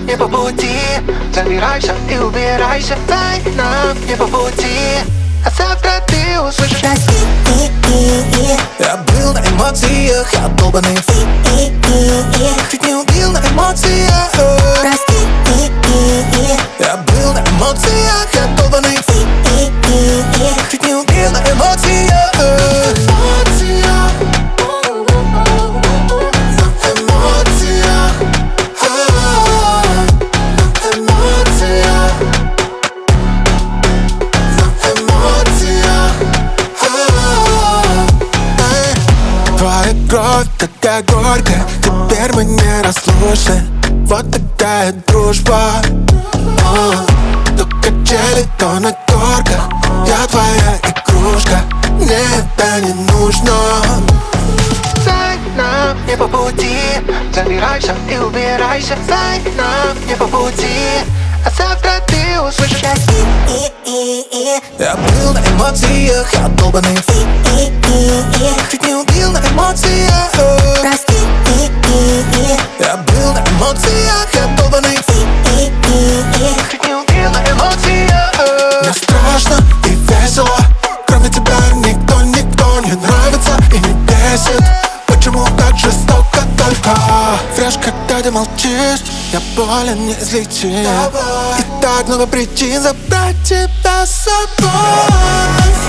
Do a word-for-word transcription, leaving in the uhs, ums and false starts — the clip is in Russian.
не по пути. Забирайся и убирайся, дай нам не по пути. А завтра ты услышишь: прости, я был на эмоциях, я долбаный чуть не убил на эмоциях. прости, Я был на эмоциях, я долбаный чуть не убил на эмоциях. Эмоциях, на эмоциях, на эмоциях, на эмоциях. Твоя кровь такая горькая, теперь мы не разлучны. Вот такая дружба. О, то качели, то на горках. Я твоя игрушка, мне это не нужно. Дай нам не по пути. Забирайся и убирайся, дай нам не по пути. А завтра ты услышишь: прости, я был на эмоциях, я долбаный чуть не убил на эмоциях. прости, Я был на эмоциях, я долбаный чуть не убил на эмоциях. Мне страшно и весело, кроме тебя никто, никто не нравится и не бесит. Почему так жестоко только? Врешь, когда ты молчишь, я болен неизлечим. И так много причин забрать тебя с собой.